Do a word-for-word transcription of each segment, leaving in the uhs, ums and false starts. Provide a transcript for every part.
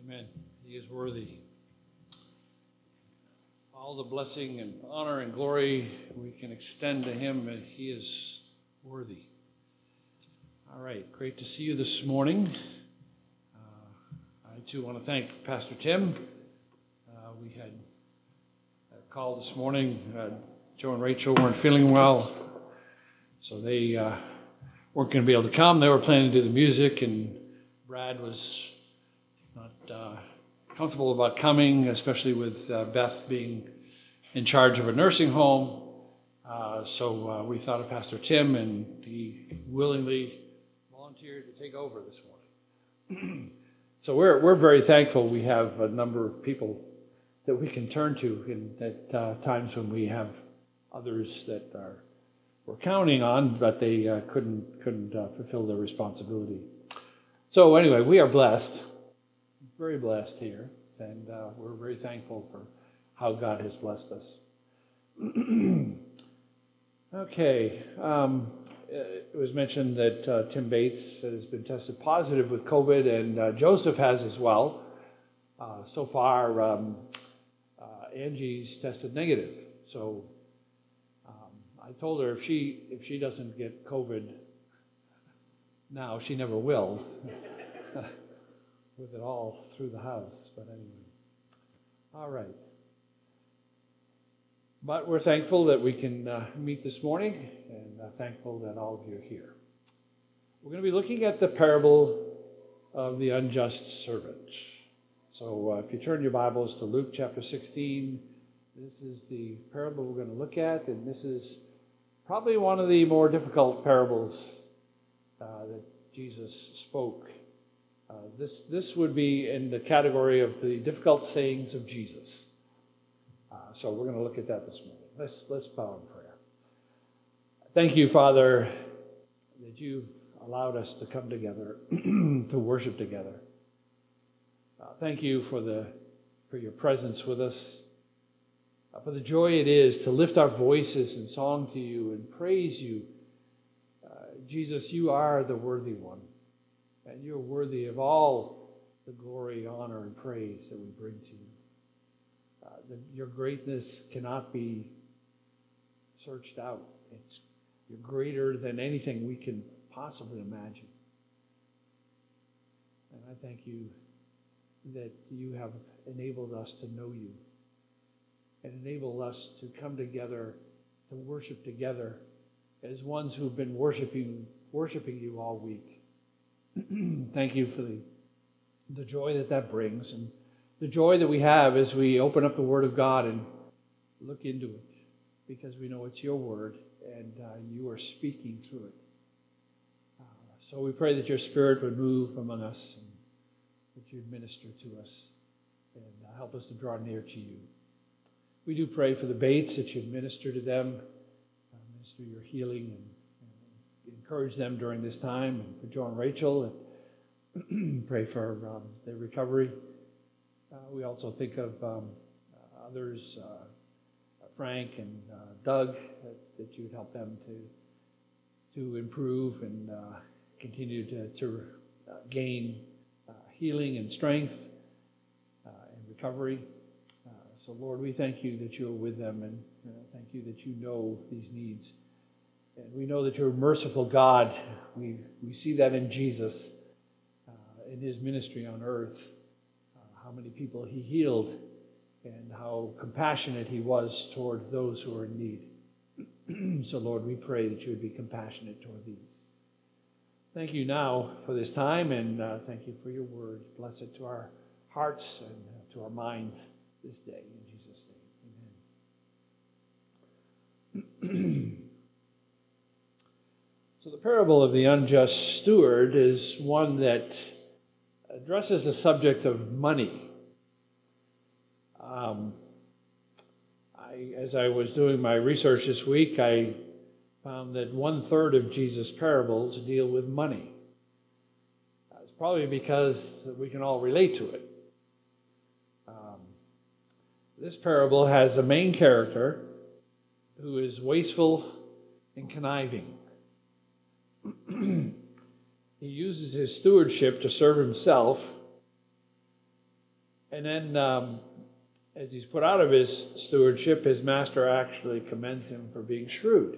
Amen. He is worthy. All the blessing and honor and glory we can extend to him, and he is worthy. All right, great to see you this morning. Uh, I too want to thank Pastor Tim. Uh, we had a call this morning. Uh, Joe and Rachel weren't feeling well, so they uh, weren't going to be able to come. They were planning to do the music, and Brad was not uh, comfortable about coming, especially with uh, Beth being in charge of a nursing home. Uh, so uh, we thought of Pastor Tim, and he willingly volunteered to take over this morning. So we're we're very thankful we have a number of people that we can turn to in at uh, times when we have others that are we're counting on, but they uh, couldn't couldn't uh, fulfill their responsibility. So anyway, we are blessed. Very blessed here, and uh, we're very thankful for how God has blessed us. Okay, um, it was mentioned that uh, Tim Bates has been tested positive with COVID, and uh, Joseph has as well. Uh, so far, um, uh, Angie's tested negative. So um, I told her if she if she doesn't get COVID now, she never will. With it all through the house, but anyway. All right. But we're thankful that we can uh, meet this morning, and uh, thankful that all of you are here. We're going to be looking at the parable of the unjust servant. So uh, if you turn your Bibles to Luke chapter sixteen, this is the parable we're going to look at, and this is probably one of the more difficult parables uh, that Jesus spoke. Uh, this this would be in the category of the difficult sayings of Jesus. Uh, so we're going to look at that this morning. Let's let's bow in prayer. Thank you, Father, that you allowed us to come together to worship together. Uh, thank you for the for your presence with us, uh, for the joy it is to lift our voices in song to you and praise you. Uh, Jesus, you are the worthy one. And you're worthy of all the glory, honor, and praise that we bring to you. Uh, the, your greatness cannot be searched out. It's, you're greater than anything we can possibly imagine. And I thank you that you have enabled us to know you and enabled us to come together, to worship together as ones who've been worshiping, worshiping you all week. Thank you for the, the joy that that brings, and the joy that we have as we open up the Word of God and look into it, because we know it's your Word, and uh, you are speaking through it. Uh, so we pray that your Spirit would move among us, and that you'd minister to us, and uh, help us to draw near to you. We do pray for the Bates, that you'd minister to them, uh, minister your healing, and encourage them during this time, and for Joe and Rachel, and pray for um, their recovery. Uh, we also think of um, uh, others, uh, Frank and uh, Doug, that, that you would help them to to improve and uh, continue to, to uh, gain uh, healing and strength uh, and recovery. Uh, so, Lord, we thank you that you're with them, and uh, thank you that you know these needs. And we know that you're a merciful God. We we see that in Jesus, uh, in his ministry on earth, uh, how many people he healed and how compassionate he was toward those who are in need. So, Lord, we pray that you would be compassionate toward these. Thank you now for this time, and uh, thank you for your word. Bless it to our hearts and uh, to our minds this day. In Jesus' name, amen. So the parable of the unjust steward is one that addresses the subject of money. Um, I, as I was doing my research this week, I found that one-third of Jesus' parables deal with money. It's probably because we can all relate to it. Um, this parable has a main character who is wasteful and conniving. He uses his stewardship to serve himself And then um, as he's put out of his stewardship, his master actually commends him for being shrewd.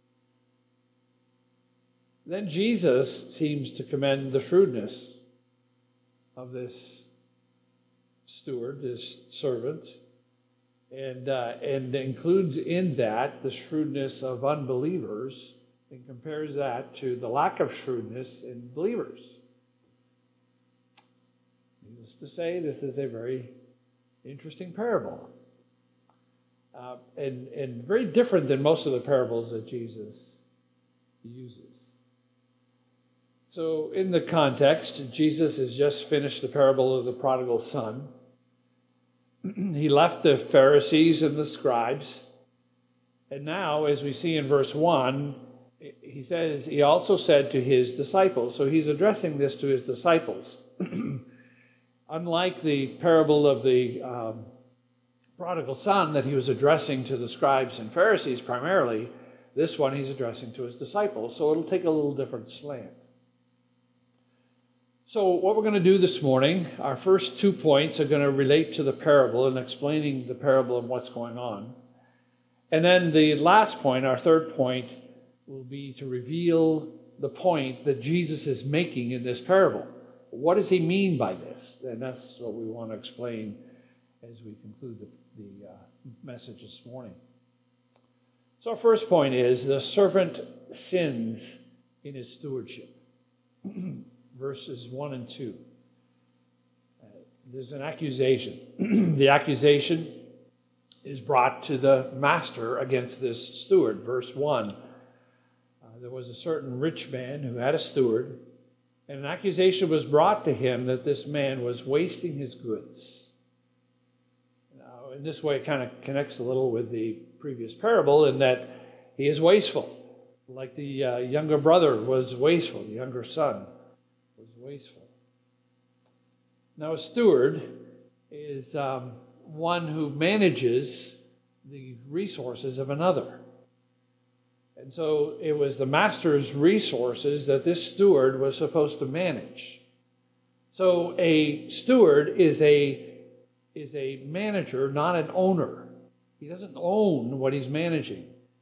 Then Jesus seems to commend the shrewdness of this steward, this servant, and uh, and includes in that the shrewdness of unbelievers and compares that to the lack of shrewdness in believers. Needless to say, this is a very interesting parable, uh, and, and very different than most of the parables that Jesus uses. So in the context, Jesus has just finished the parable of the prodigal son. He left the Pharisees and the scribes. And now, as we see in verse one, he says, he also said to his disciples. So he's addressing this to his disciples. Unlike the parable of the um, prodigal son that he was addressing to the scribes and Pharisees primarily, this one he's addressing to his disciples. So it'll take a little different slant. So what we're going to do this morning, our first two points are going to relate to the parable and explaining the parable and what's going on. And then the last point, our third point, will be to reveal the point that Jesus is making in this parable. What does he mean by this? And that's what we want to explain as we conclude the, the uh, message this morning. So our first point is the servant sins in his stewardship. Verses one and two. Uh, there's an accusation. The accusation is brought to the master against this steward. Verse one. Uh, there was a certain rich man who had a steward, and an accusation was brought to him that this man was wasting his goods. Now, in this way, it kind of connects a little with the previous parable in that he is wasteful. Like the uh, younger brother was wasteful, the younger son was wasteful. Now, a steward is um, one who manages the resources of another. And so it was the master's resources that this steward was supposed to manage. So a steward is a, is a manager, not an owner. He doesn't own what he's managing.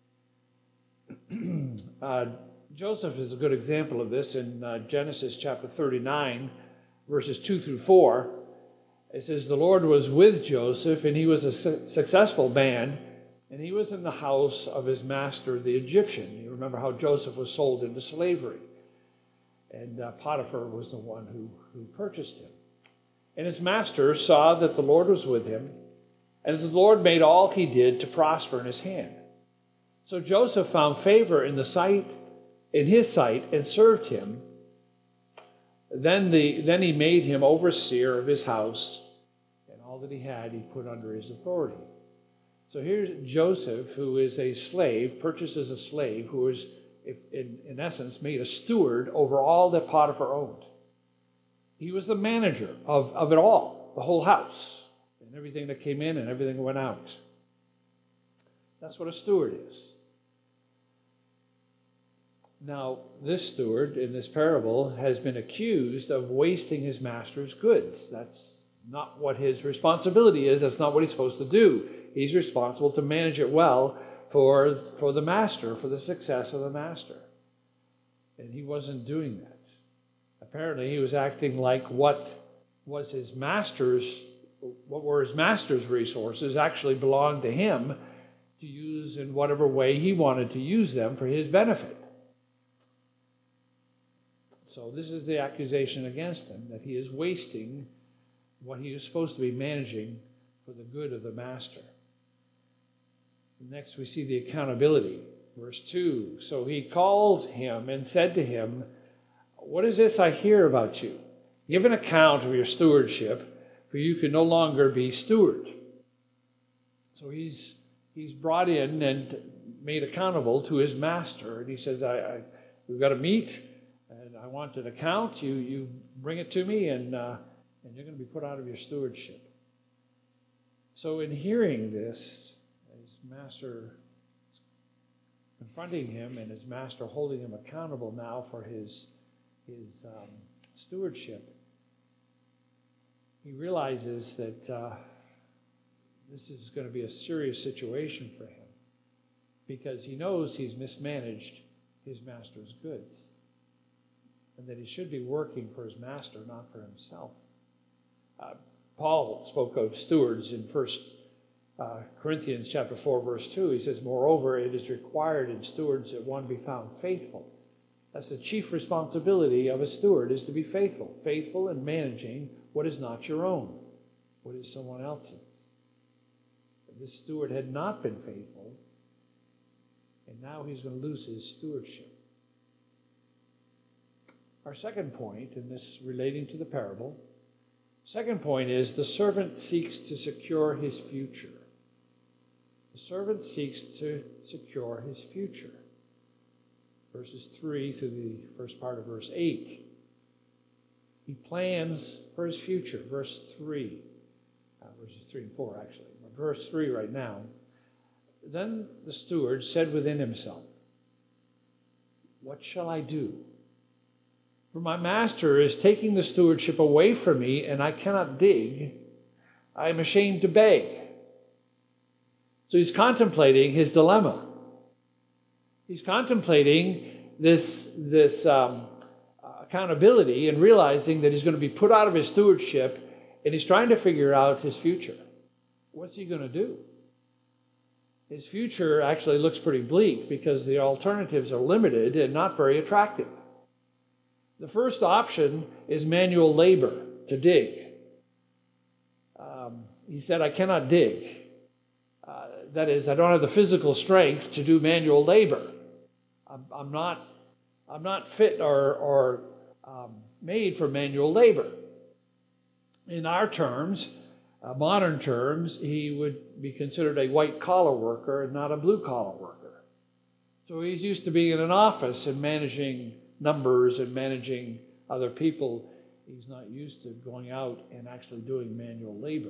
uh, Joseph is a good example of this in uh, Genesis chapter thirty-nine, verses two through four. It says, the Lord was with Joseph, and he was a su- successful man, and he was in the house of his master, the Egyptian. You remember how Joseph was sold into slavery, and uh, Potiphar was the one who, who purchased him. And his master saw that the Lord was with him, and the Lord made all he did to prosper in his hand. So Joseph found favor in the sight in his sight, and served him. Then the then he made him overseer of his house, and all that he had he put under his authority. So here's Joseph, who is a slave, purchases a slave, who is, in, in essence, made a steward over all that Potiphar owned. He was the manager of, of it all, the whole house, and everything that came in and everything that went out. That's what a steward is. Now, this steward in this parable has been accused of wasting his master's goods. That's not what his responsibility is. That's not what he's supposed to do. He's responsible to manage it well for, for the master, for the success of the master. And he wasn't doing that. Apparently, he was acting like what was his master's, what were his master's resources actually belonged to him to use in whatever way he wanted to use them for his benefit. So this is the accusation against him, that he is wasting what he is supposed to be managing for the good of the master. Next, we see the accountability. Verse two, so he called him and said to him, what is this I hear about you? Give an account of your stewardship, for you can no longer be steward. So he's he's brought in and made accountable to his master. And he says, I, I we've got to meet. And I want an account. You you bring it to me, and uh, and you're going to be put out of your stewardship. So in hearing this, his master confronting him, and his master holding him accountable now for his his um, stewardship, he realizes that uh, this is going to be a serious situation for him because he knows he's mismanaged his master's goods and that he should be working for his master, not for himself. Uh, Paul spoke of stewards in First uh, Corinthians chapter four, verse two. He says, "Moreover, it is required in stewards that one be found faithful." That's the chief responsibility of a steward, is to be faithful. Faithful in managing what is not your own, what is someone else's. This steward had not been faithful, and now he's going to lose his stewardship. Our second point, and this relating to the parable, second point is the servant seeks to secure his future. The servant seeks to secure his future. Verses three through the first part of verse eight. He plans for his future. Verse three. Uh, verses three and four, actually. But verse three right now. Then the steward said within himself, "What shall I do? For my master is taking the stewardship away from me, and I cannot dig. I am ashamed to beg." So he's contemplating his dilemma. He's contemplating this, this um, accountability and realizing that he's going to be put out of his stewardship, and he's trying to figure out his future. What's he going to do? His future actually looks pretty bleak because the alternatives are limited and not very attractive. The first option is manual labor, to dig. Um, he said, "I cannot dig." Uh, that is, I don't have the physical strength to do manual labor. I'm, I'm not, I'm not fit or, or um, made for manual labor. In our terms, uh, modern terms, he would be considered a white-collar worker and not a blue-collar worker. So he's used to being in an office and managing numbers and managing other people. He's not used to going out and actually doing manual labor.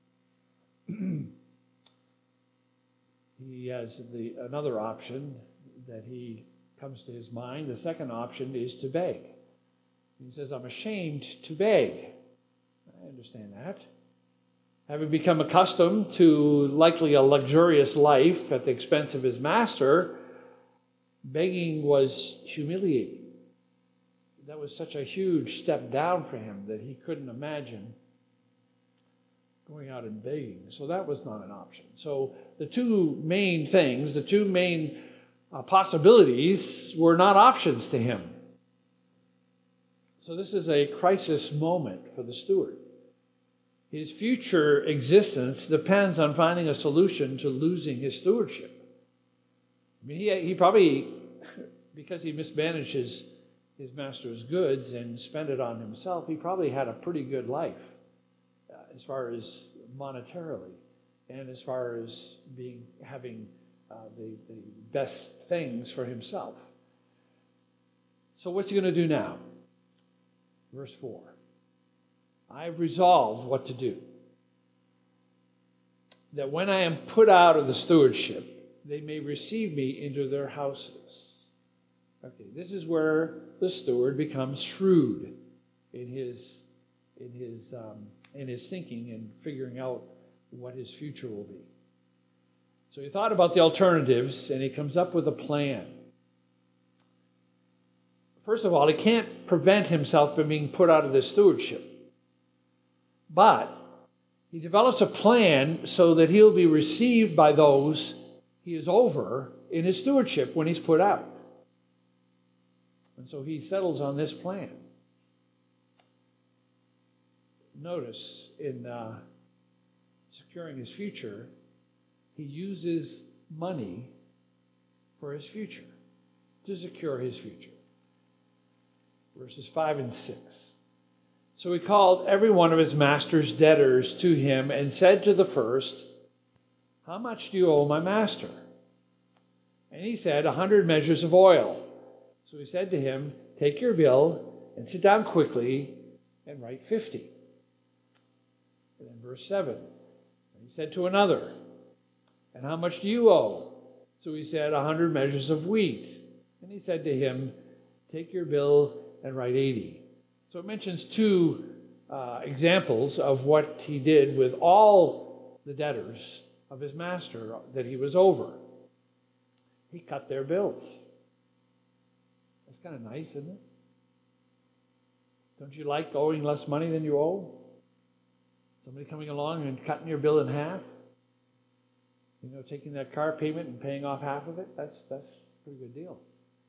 He has the another option that he comes to his mind. The second option is to beg. He says, "I'm ashamed to beg." I understand that. Having become accustomed to likely a luxurious life at the expense of his master, begging was humiliating. That was such a huge step down for him that he couldn't imagine going out and begging. So that was not an option. So the two main things, the two main uh, possibilities were not options to him. So this is a crisis moment for the steward. His future existence depends on finding a solution to losing his stewardship. I mean, he, he probably, because he mismanaged his, his master's goods and spent it on himself, he probably had a pretty good life. As far as monetarily, and as far as being having uh, the, the best things for himself. So what's he going to do now? Verse four. "I have resolved what to do, that when I am put out of the stewardship, they may receive me into their houses." Okay, this is where the steward becomes shrewd in his in his um, in his thinking and figuring out what his future will be. So he thought about the alternatives, and he comes up with a plan. First of all, he can't prevent himself from being put out of this stewardship. But he develops a plan so that he'll be received by those he is over in his stewardship when he's put out. And so he settles on this plan. Notice in uh, securing his future, he uses money for his future, to secure his future. Verses five and six. "So he called every one of his master's debtors to him and said to the first, 'How much do you owe my master?' And he said, A hundred measures of oil. So he said to him, 'Take your bill and sit down quickly and write fifty.' And then verse seven, and he said to another, 'And how much do you owe?' So he said, A hundred measures of wheat. And he said to him, 'Take your bill and write eighty.'" So it mentions two uh, examples of what he did with all the debtors of his master that he was over. He cut their bills. That's kind of nice, isn't it? Don't you like owing less money than you owe? Somebody coming along and cutting your bill in half? You know, taking that car payment and paying off half of it? That's, that's a pretty good deal.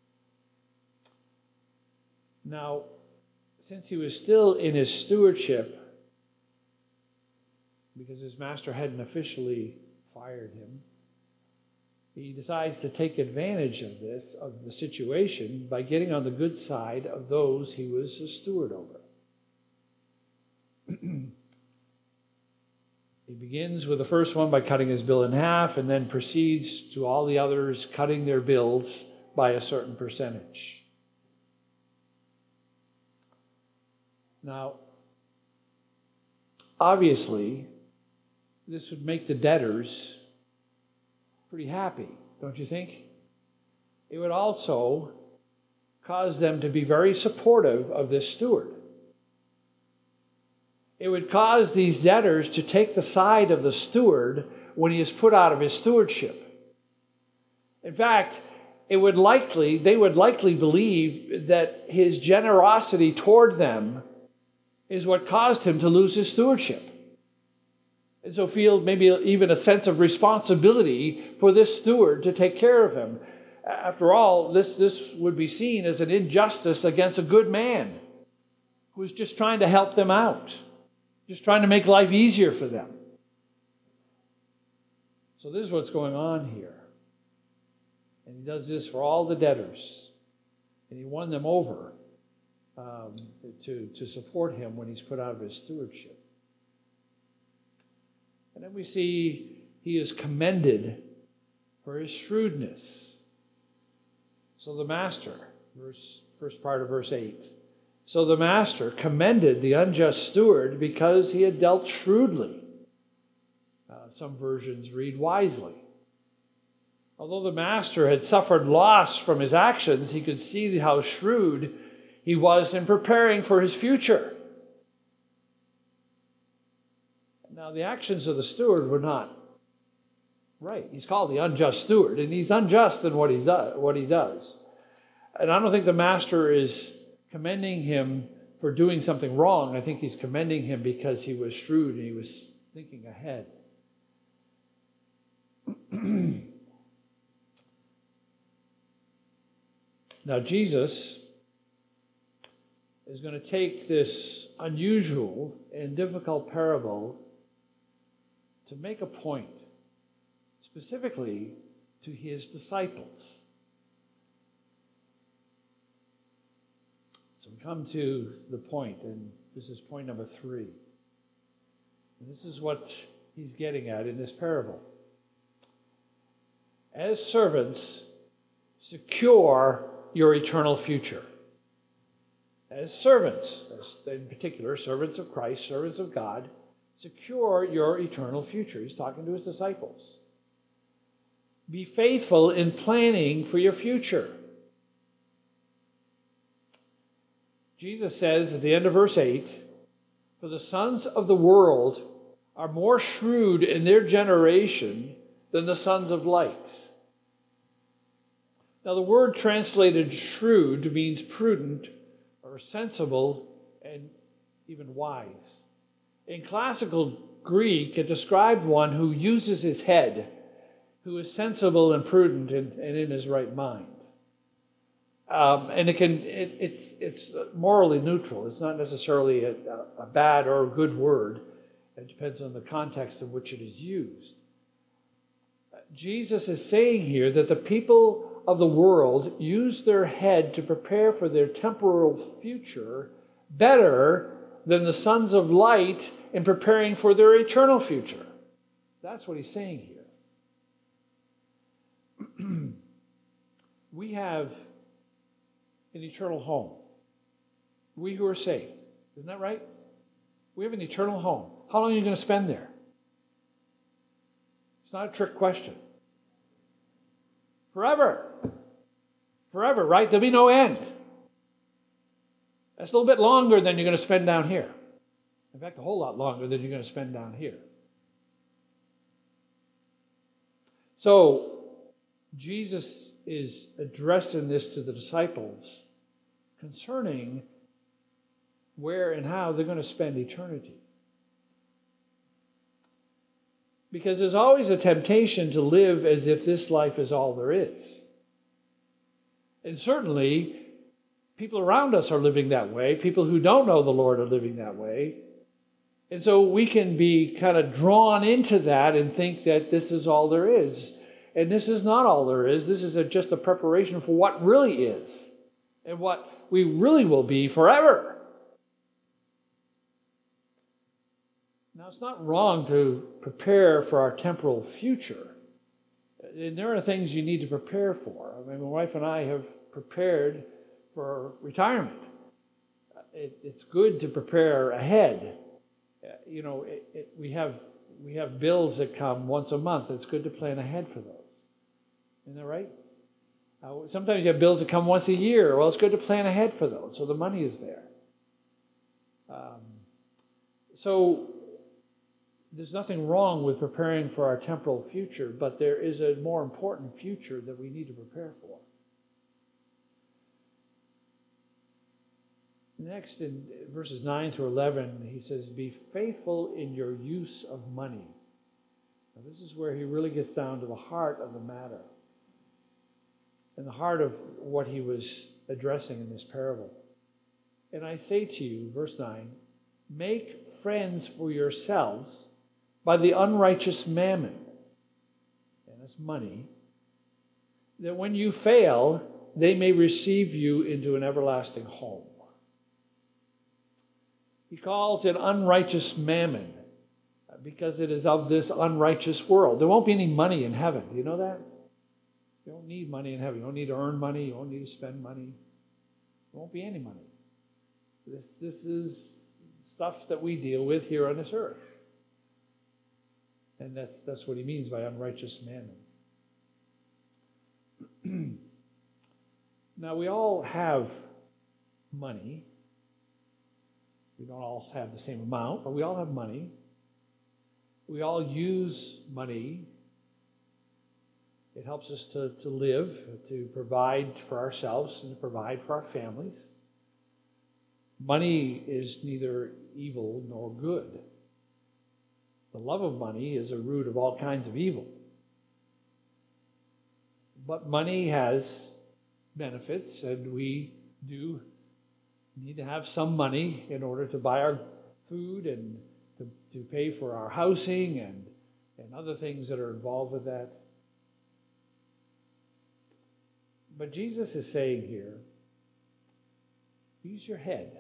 Now, since he was still in his stewardship, because his master hadn't officially fired him, he decides to take advantage of this, of the situation, by getting on the good side of those he was a steward over. He begins with the first one by cutting his bill in half, and then proceeds to all the others cutting their bills by a certain percentage. Now, obviously, this would make the debtors pretty happy, don't you think? It would also cause them to be very supportive of this steward. It would cause these debtors to take the side of the steward when he is put out of his stewardship. In fact, it would likely, they would likely believe that his generosity toward them is what caused him to lose his stewardship. And so feel maybe even a sense of responsibility for this steward to take care of him. After all, this, this would be seen as an injustice against a good man who was just trying to help them out, just trying to make life easier for them. So this is what's going on here. And he does this for all the debtors. And he won them over um, to, to support him when he's put out of his stewardship. And then we see he is commended for his shrewdness. So the master, verse, first part of verse eight. So the master commended the unjust steward because he had dealt shrewdly. Uh, some versions read wisely. Although the master had suffered loss from his actions, he could see how shrewd he was in preparing for his future. Now, the actions of the steward were not right. He's called the unjust steward, and he's unjust in what, he's do, what he does. And I don't think the master is commending him for doing something wrong. I think he's commending him because he was shrewd and he was thinking ahead. Now, Jesus is going to take this unusual and difficult parable to make a point, specifically to his disciples. So we come to the point, and this is point number three. And this is what he's getting at in this parable. As servants, secure your eternal future. As servants, as in particular, servants of Christ, servants of God, secure your eternal future. He's talking to his disciples. Be faithful in planning for your future. Jesus says at the end of verse eight, for the sons of the world are more shrewd in their generation than the sons of light. Now the word translated shrewd means prudent or sensible and even wise. In classical Greek, it described one who uses his head, who is sensible and prudent and, and in his right mind. Um, and it can it, it's it's morally neutral. It's not necessarily a, a bad or a good word. It depends on the context in which it is used. Jesus is saying here that the people of the world use their head to prepare for their temporal future better than the sons of light in preparing for their eternal future. That's what he's saying here. We have an eternal home. We who are saved. Isn't that right? We have an eternal home. How long are you going to spend there? It's not a trick question. Forever. Forever, right? There'll be no end. That's a little bit longer than you're going to spend down here. In fact, a whole lot longer than you're going to spend down here. So, Jesus is addressing this to the disciples concerning where and how they're going to spend eternity. Because there's always a temptation to live as if this life is all there is. And certainly, people around us are living that way. People who don't know the Lord are living that way. And so we can be kind of drawn into that and think that this is all there is. And this is not all there is. This is a, just a preparation for what really is and what we really will be forever. Now, it's not wrong to prepare for our temporal future. And there are things you need to prepare for. I mean, my wife and I have prepared for retirement. It, it's good to prepare ahead. You know, it, it, we have we have bills that come once a month. It's good to plan ahead for those. Isn't that right? Uh, sometimes you have bills that come once a year. Well, it's good to plan ahead for those, so the money is there. Um, so there's nothing wrong with preparing for our temporal future, but there is a more important future that we need to prepare for. Next, in verses nine through eleven, he says, be faithful in your use of money. Now, this is where he really gets down to the heart of the matter and the heart of what he was addressing in this parable. And I say to you, verse nine, make friends for yourselves by the unrighteous mammon, and that's money, that when you fail, they may receive you into an everlasting home. He calls it unrighteous mammon because it is of this unrighteous world. There won't be any money in heaven. Do you know that? You don't need money in heaven. You don't need to earn money. You don't need to spend money. There won't be any money. This, this is stuff that we deal with here on this earth. And that's, that's what he means by unrighteous mammon. Now, we all have money. We don't all have the same amount, but we all have money. We all use money. It helps us to, to live, to provide for ourselves, and to provide for our families. Money is neither evil nor good. The love of money is a root of all kinds of evil. But money has benefits, and we do need to have some money in order to buy our food and to, to pay for our housing and, and other things that are involved with that. But Jesus is saying here, use your head.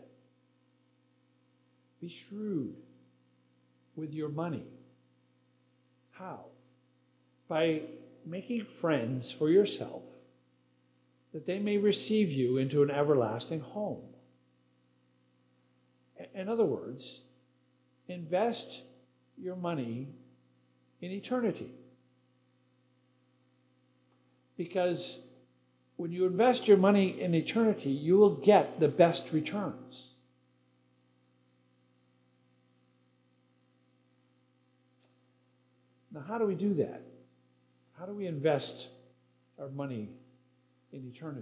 Be shrewd with your money. How? By making friends for yourself, that they may receive you into an everlasting home. In other words, invest your money in eternity. Because when you invest your money in eternity, you will get the best returns. Now, how do we do that? How do we invest our money in eternity?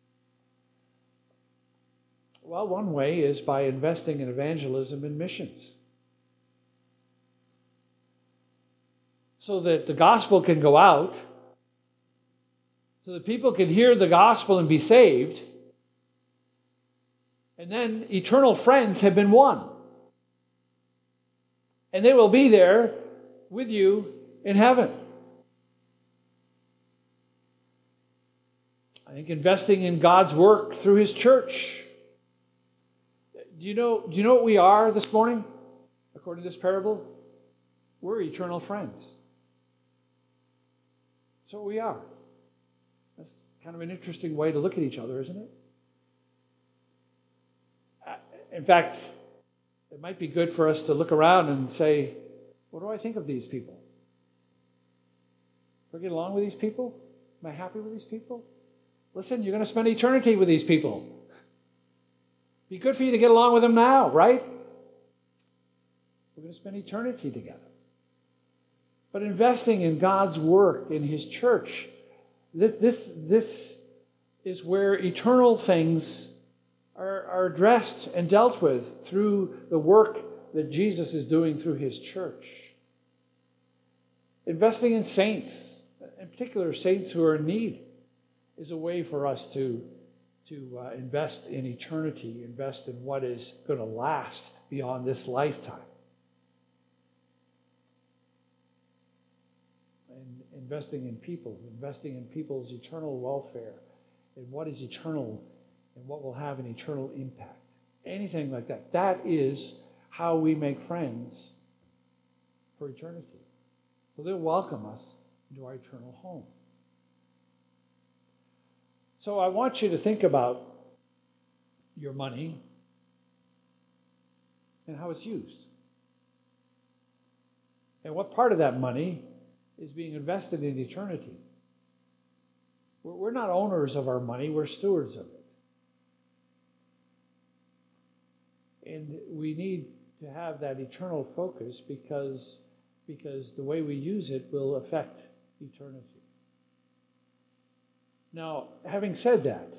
Well, one way is by investing in evangelism and missions, so that the gospel can go out, so that people can hear the gospel and be saved, and then eternal friends have been won. And they will be there with you in heaven. I think investing in God's work through His church. Do you know, do you know what we are this morning, according to this parable? We're eternal friends. That's what we are. That's kind of an interesting way to look at each other, isn't it? In fact, it might be good for us to look around and say, what do I think of these people? Do I get along with these people? Am I happy with these people? Listen, you're going to spend eternity with these people. Be good for you to get along with them now, right? We're going to spend eternity together. But investing in God's work, in His church, this, this, this is where eternal things are, are addressed and dealt with through the work that Jesus is doing through His church. Investing in saints, in particular saints who are in need, is a way for us to, to uh, invest in eternity, invest in what is going to last beyond this lifetime. And investing in people, investing in people's eternal welfare, and what is eternal and what will have an eternal impact. Anything like that. That is how we make friends for eternity. So they'll welcome us into our eternal home. So I want you to think about your money and how it's used. And what part of that money is being invested in eternity. We're not owners of our money, we're stewards of it. And we need to have that eternal focus because, because the way we use it will affect eternity. Now, having said that,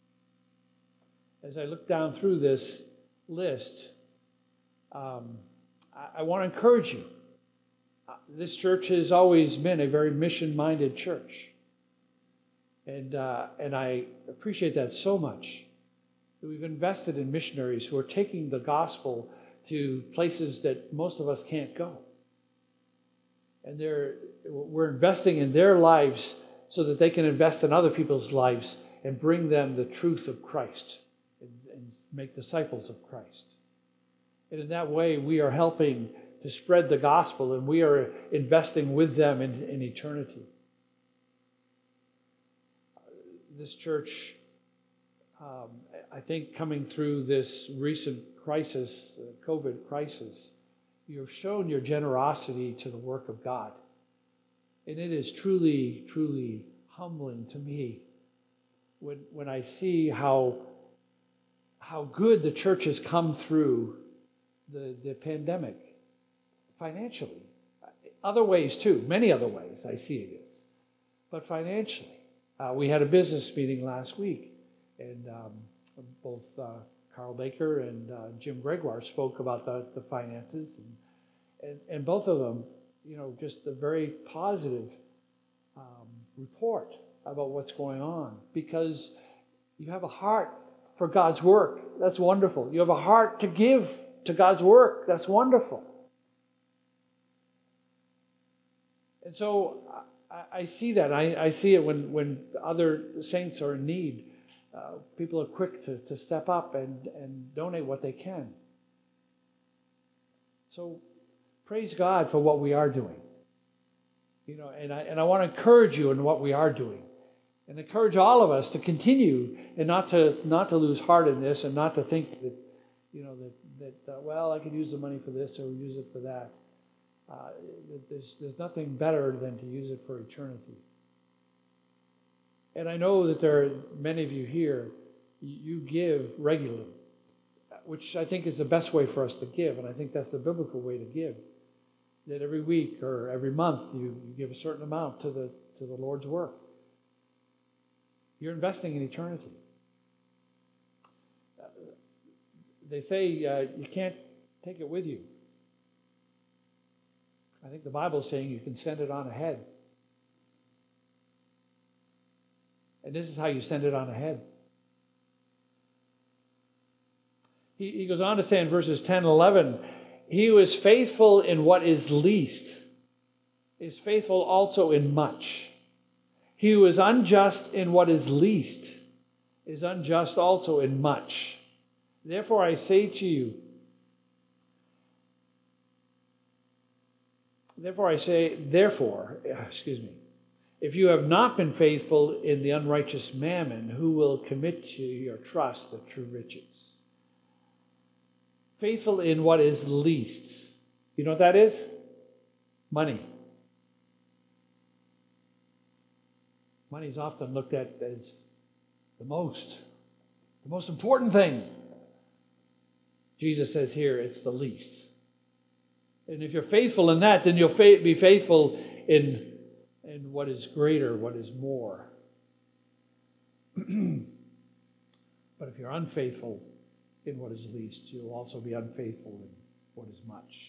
as I look down through this list, um, I, I want to encourage you. Uh, this church has always been a very mission-minded church. And, uh, and I appreciate that so much. That we've invested in missionaries who are taking the gospel to places that most of us can't go. And they're, we're investing in their lives so that they can invest in other people's lives and bring them the truth of Christ and, and make disciples of Christ. And in that way, we are helping to spread the gospel, and we are investing with them in, in eternity. This church, um, I think coming through this recent crisis, the COVID crisis, you've shown your generosity to the work of God. And it is truly, truly humbling to me when, when I see how, how good the church has come through the, the pandemic financially. Other ways too, many other ways I see it is. But financially. Uh, we had a business meeting last week, and um, both uh, Carl Baker and uh, Jim Gregoire spoke about the, the finances, and, and, and both of them, you know, just a very positive um, report about what's going on, because you have a heart for God's work. That's wonderful. You have a heart to give to God's work. That's wonderful. And so I, I see that. I, I see it when, when other saints are in need. Uh, people are quick to, to step up and, and donate what they can. So praise God for what we are doing. You know, and I and I want to encourage you in what we are doing. And encourage all of us to continue and not to not to lose heart in this, and not to think that, you know, that, that uh, well, I could use the money for this or use it for that. Uh, there's, there's nothing better than to use it for eternity. And I know that there are many of you here, you give regularly, which I think is the best way for us to give, and I think that's the biblical way to give. That every week or every month you, you give a certain amount to the to the Lord's work. You're investing in eternity. Uh, they say uh, you can't take it with you. I think the Bible is saying you can send it on ahead. And this is how you send it on ahead. He, he goes on to say in verses ten and eleven, he who is faithful in what is least is faithful also in much. He who is unjust in what is least is unjust also in much. Therefore I say to you, Therefore I say, therefore, excuse me, if you have not been faithful in the unrighteous mammon, who will commit to your trust the true riches? Faithful in what is least. You know what that is? Money. Money is often looked at as the most, the most important thing. Jesus says here, it's the least. And if you're faithful in that, then you'll fa- be faithful in, in what is greater, what is more. But if you're unfaithful in what is least, you'll also be unfaithful in what is much.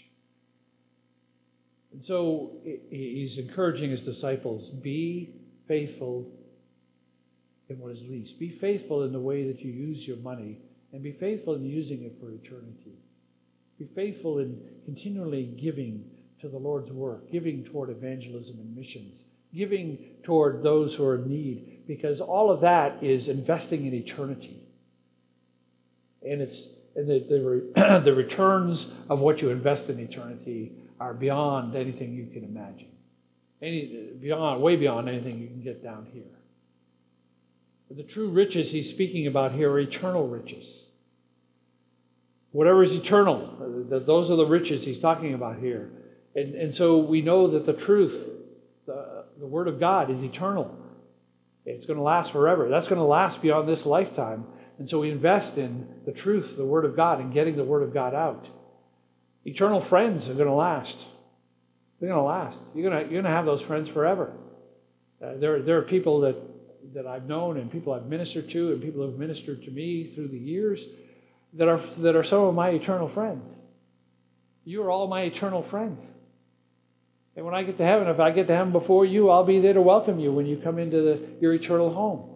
And so he's encouraging his disciples, be faithful in what is least. Be faithful in the way that you use your money, and be faithful in using it for eternity. Be faithful in continually giving to the Lord's work, giving toward evangelism and missions, giving toward those who are in need, because all of that is investing in eternity. And it's and the, the, the returns of what you invest in eternity are beyond anything you can imagine. Any, beyond, way beyond anything you can get down here. But the true riches he's speaking about here are eternal riches. Whatever is eternal, those are the riches he's talking about here. And, and so we know that the truth, the, the Word of God, is eternal. It's going to last forever. That's going to last beyond this lifetime. And so we invest in the truth, the Word of God, and getting the Word of God out. Eternal friends are going to last. They're going to last. You're going to, you're going to have those friends forever. Uh, there, there are people that, that I've known and people I've ministered to and people who have ministered to me through the years that are, that are some of my eternal friends. You are all my eternal friends. And when I get to heaven, if I get to heaven before you, I'll be there to welcome you when you come into the, your eternal home.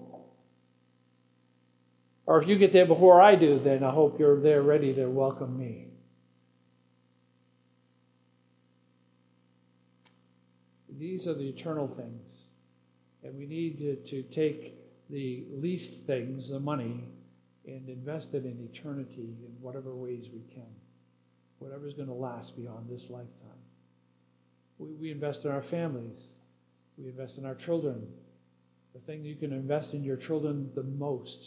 Or if you get there before I do, then I hope you're there ready to welcome me. These are the eternal things. And we need to, to take the least things, the money, and invest it in eternity in whatever ways we can. Whatever's going to last beyond this lifetime. We, we invest in our families. We invest in our children. The thing you can invest in your children the most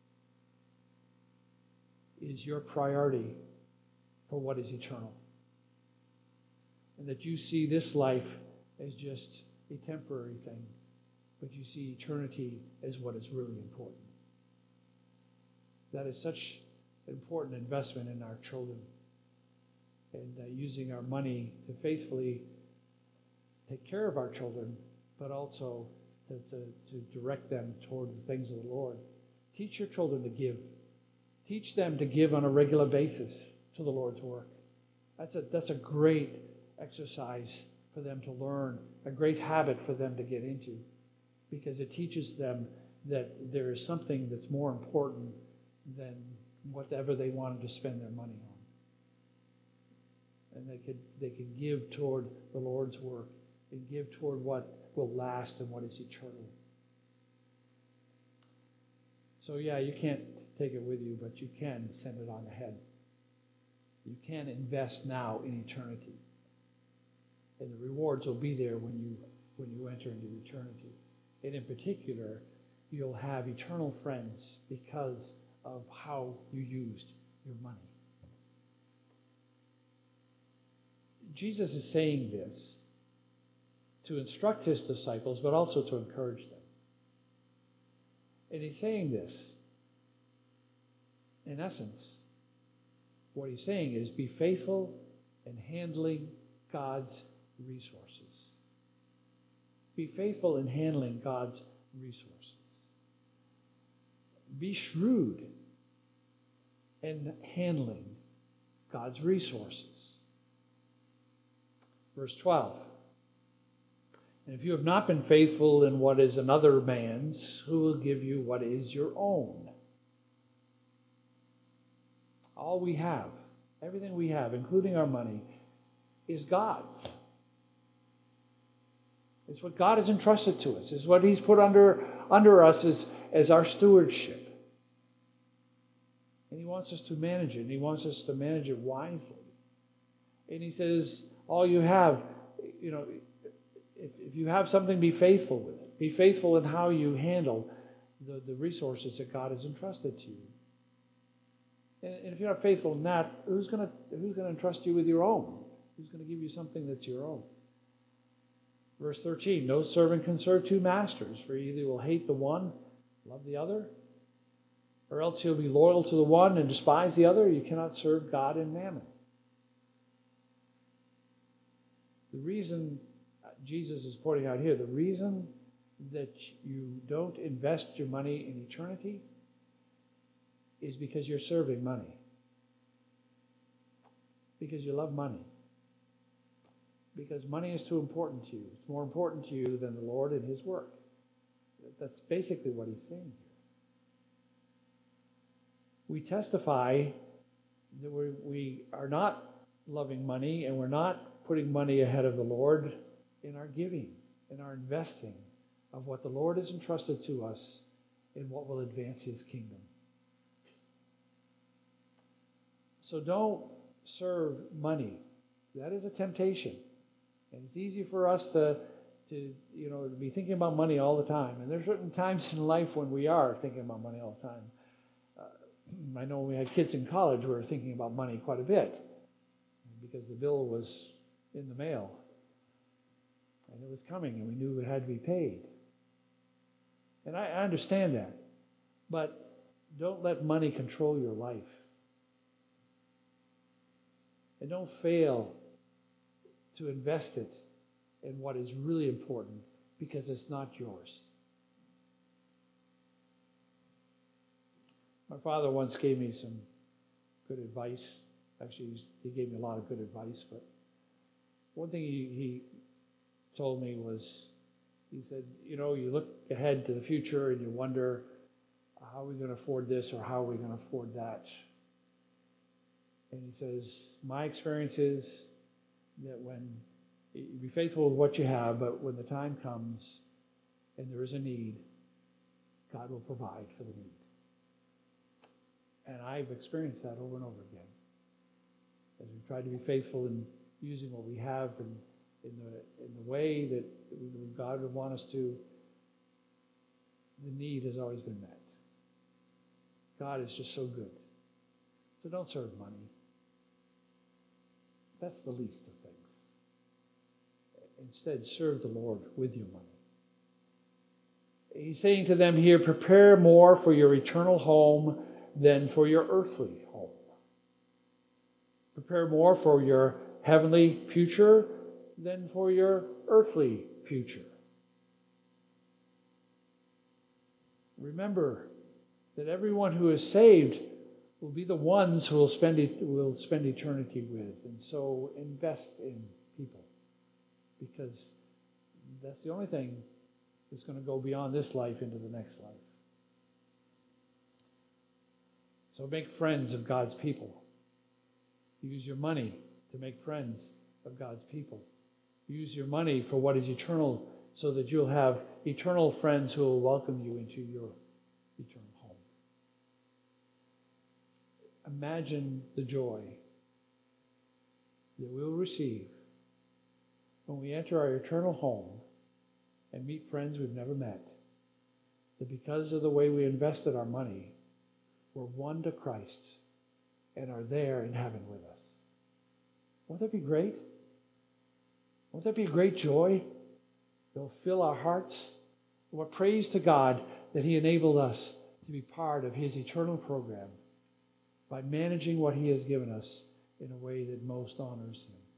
is your priority for what is eternal. And that you see this life as just a temporary thing, but you see eternity as what is really important. That is such an important investment in our children, and uh, using our money to faithfully take care of our children, but also to, to, to direct them toward the things of the Lord. Teach your children to give. Teach them to give on a regular basis to the Lord's work. That's a, that's a great exercise for them to learn, a great habit for them to get into, because it teaches them that there is something that's more important than whatever they wanted to spend their money on. And they could they could give toward the Lord's work and give toward what will last and what is eternal. So yeah, you can't take it with you, but you can send it on ahead. You can invest now in eternity. And the rewards will be there when you when you enter into eternity. And in particular, you'll have eternal friends because of how you used your money. Jesus is saying this to instruct his disciples, but also to encourage them. And he's saying this, in essence, what he's saying is be faithful in handling God's resources. Be faithful in handling God's resources. Be shrewd in handling God's resources. Verse twelve. And if you have not been faithful in what is another man's, who will give you what is your own? All we have, everything we have, including our money, is God's. It's what God has entrusted to us. It's what he's put under, under us as, as our stewardship. And he wants us to manage it. And he wants us to manage it wisely. And he says, all you have, you know, if, if you have something, be faithful with it. Be faithful in how you handle the, the resources that God has entrusted to you. And, and if you're not faithful in that, who's going to who's going to entrust you with your own? Who's going to give you something that's your own? Verse thirteen, no servant can serve two masters, for either he will hate the one, love the other, or else he'll be loyal to the one and despise the other. You cannot serve God and mammon. The reason uh, Jesus is pointing out here, the reason that you don't invest your money in eternity is because you're serving money. Because you love money. Because money is too important to you. It's more important to you than the Lord and His work. That's basically what He's saying here. We testify that we we are not loving money, and we're not putting money ahead of the Lord in our giving, in our investing of what the Lord has entrusted to us in what will advance His kingdom. So don't serve money. That is a temptation. And it's easy for us to, to, you know, to be thinking about money all the time. And there's certain times in life when we are thinking about money all the time. Uh, I know when we had kids in college, we were thinking about money quite a bit because the bill was in the mail. And it was coming, and we knew it had to be paid. And I, I understand that. But don't let money control your life. And don't fail to invest it in what is really important, because it's not yours. My father once gave me some good advice. Actually, he gave me a lot of good advice, but one thing he, he told me was, he said, you know, you look ahead to the future and you wonder, how are we going to afford this or how are we going to afford that? And he says, my experience is that when you be faithful with what you have, but when the time comes and there is a need, God will provide for the need. And I've experienced that over and over again. As we try to be faithful in using what we have and in the in the way that God would want us to, the need has always been met. God is just so good. So don't serve money. That's the least of things. Instead, serve the Lord with your money. He's saying to them here, prepare more for your eternal home than for your earthly home. Prepare more for your heavenly future than for your earthly future. Remember that everyone who is saved will be the ones who will spend will spend eternity with, and so invest in people, because that's the only thing that's going to go beyond this life into the next life. So make friends of God's people. Use your money to make friends of God's people. Use your money for what is eternal, so that you'll have eternal friends who will welcome you into your eternal home. Imagine the joy that we'll receive when we enter our eternal home and meet friends we've never met, that because of the way we invested our money, we're one to Christ and are there in heaven with us. Won't that be great? Won't that be a great joy? It'll fill our hearts. What praise to God that He enabled us to be part of His eternal program by managing what He has given us in a way that most honors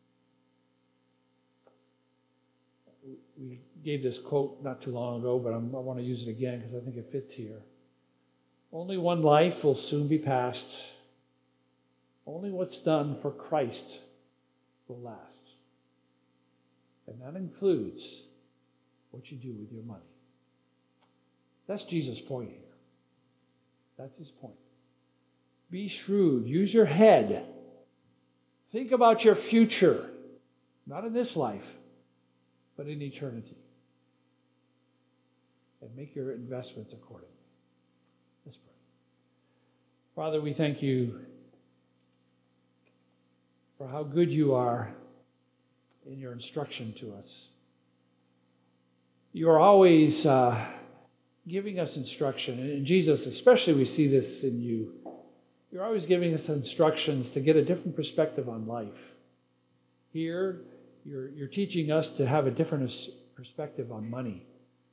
Him. We gave this quote not too long ago, but I'm, I want to use it again because I think it fits here. Only one life will soon be passed. Only what's done for Christ will last. And that includes what you do with your money. That's Jesus' point here. That's His point. Be shrewd. Use your head. Think about your future. Not in this life, but in eternity. And make your investments accordingly. Let's pray. Father, we thank You for how good You are in Your instruction to us. You are always uh, giving us instruction. And in Jesus, especially, we see this in You. You're always giving us instructions to get a different perspective on life. Here, you're, you're teaching us to have a different perspective on money.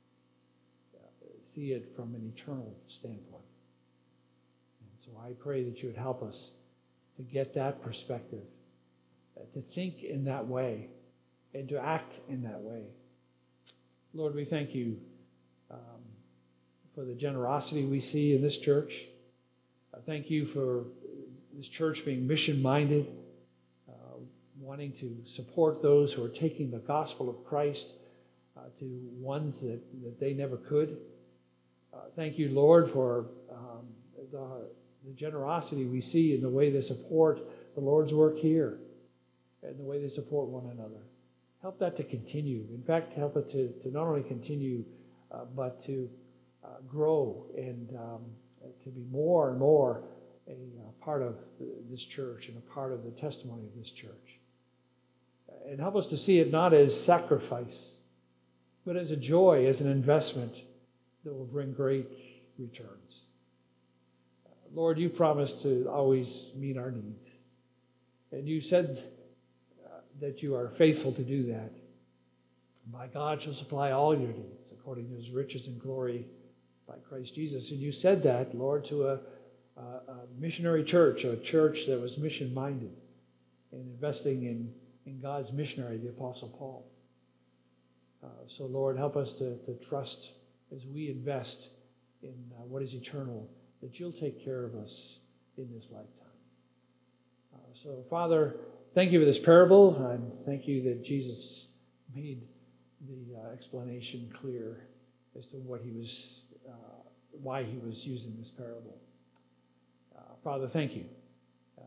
See it from an eternal standpoint. And so I pray that You would help us to get that perspective, to think in that way, and to act in that way. Lord, we thank you um, for the generosity we see in this church. I thank you for this church being mission-minded, uh, wanting to support those who are taking the gospel of Christ uh, to ones that, that they never could. Uh, thank you, Lord, for um, the, the generosity we see in the way they support the Lord's work here and the way they support one another. Help that to continue. In fact, help it to, to not only continue, uh, but to uh, grow and um, to be more and more a, a part of this church and a part of the testimony of this church. And help us to see it not as sacrifice, but as a joy, as an investment that will bring great returns. Lord, you promised to always meet our needs. And you said uh, that you are faithful to do that. My God shall supply all your needs according to his riches and glory by Christ Jesus. And you said that, Lord, to a, a, a missionary church, a church that was mission-minded and investing in, in God's missionary, the Apostle Paul. Uh, so, Lord, help us to, to trust as we invest in uh, what is eternal, that you'll take care of us in this lifetime. Uh, so, Father, thank you for this parable, and thank you that Jesus made the uh, explanation clear as to what he was, uh, why he was using this parable. Uh, Father, thank you. Uh,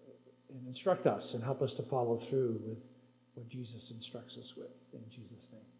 and instruct us and help us to follow through with what Jesus instructs us with. In Jesus' name.